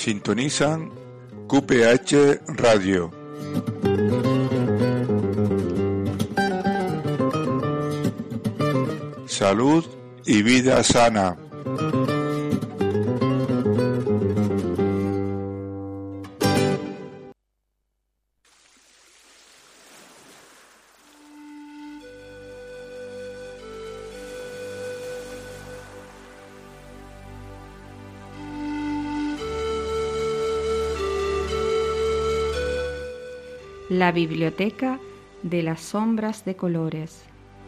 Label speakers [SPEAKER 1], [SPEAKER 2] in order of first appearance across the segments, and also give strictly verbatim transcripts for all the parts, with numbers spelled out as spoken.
[SPEAKER 1] Sintonizan Q P H Radio. Salud y vida sana.
[SPEAKER 2] La biblioteca de las sombras de colores.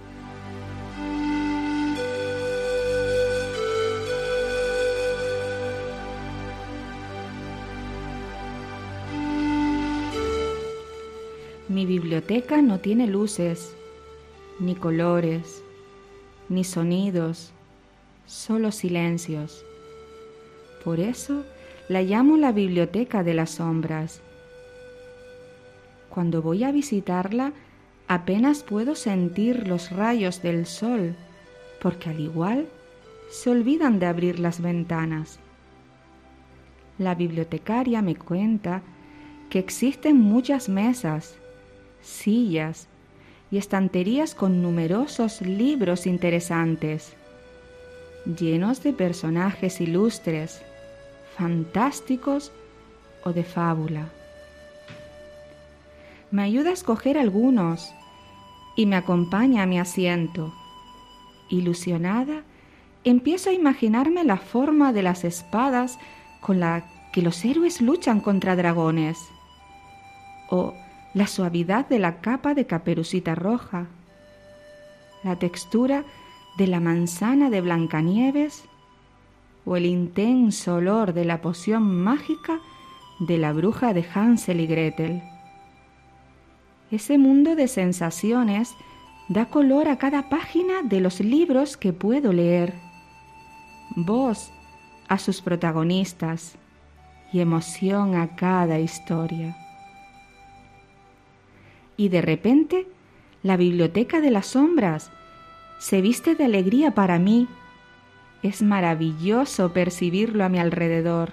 [SPEAKER 2] Mi biblioteca no tiene luces, ni colores, ni sonidos, solo silencios. Por eso la llamo la biblioteca de las sombras. Cuando voy a visitarla, apenas puedo sentir los rayos del sol, porque al igual se olvidan de abrir las ventanas. La bibliotecaria me cuenta que existen muchas mesas, sillas y estanterías con numerosos libros interesantes, llenos de personajes ilustres, fantásticos o de fábula. Me ayuda a escoger algunos y me acompaña a mi asiento. Ilusionada, empiezo a imaginarme la forma de las espadas con la que los héroes luchan contra dragones, o la suavidad de la capa de Caperucita Roja, la textura de la manzana de Blancanieves, o el intenso olor de la poción mágica de la bruja de Hansel y Gretel. Ese mundo de sensaciones da color a cada página de los libros que puedo leer, voz a sus protagonistas y emoción a cada historia. Y de repente, la biblioteca de las sombras se viste de alegría para mí. Es maravilloso percibirlo a mi alrededor.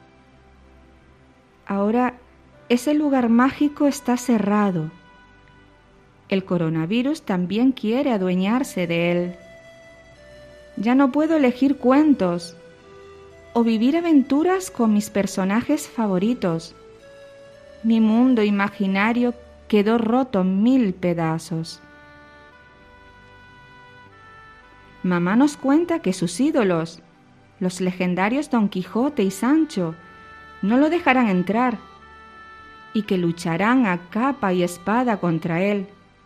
[SPEAKER 2] Ahora, ese lugar mágico está cerrado. El coronavirus también quiere adueñarse de él. Ya no puedo elegir cuentos o vivir aventuras con mis personajes favoritos. Mi mundo imaginario quedó roto en mil pedazos. Mamá nos cuenta que sus ídolos, los legendarios Don Quijote y Sancho, no lo dejarán entrar y que lucharán a capa y espada contra él.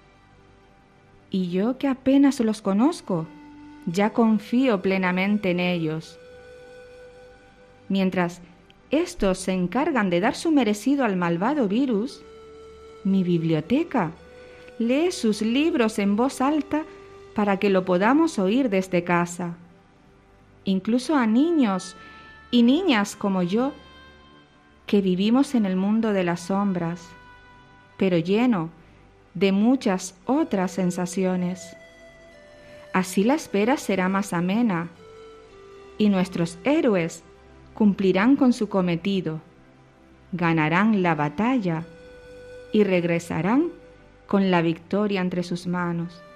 [SPEAKER 2] Y yo, que apenas los conozco, ya confío plenamente en ellos. Mientras estos se encargan de dar su merecido al malvado virus, mi biblioteca lee sus libros en voz alta para que lo podamos oír desde casa. Incluso a niños y niñas como yo, que vivimos en el mundo de las sombras, pero lleno de muchas otras sensaciones. Así la espera será más amena y nuestros héroes cumplirán con su cometido, ganarán la batalla y regresarán con la victoria entre sus manos.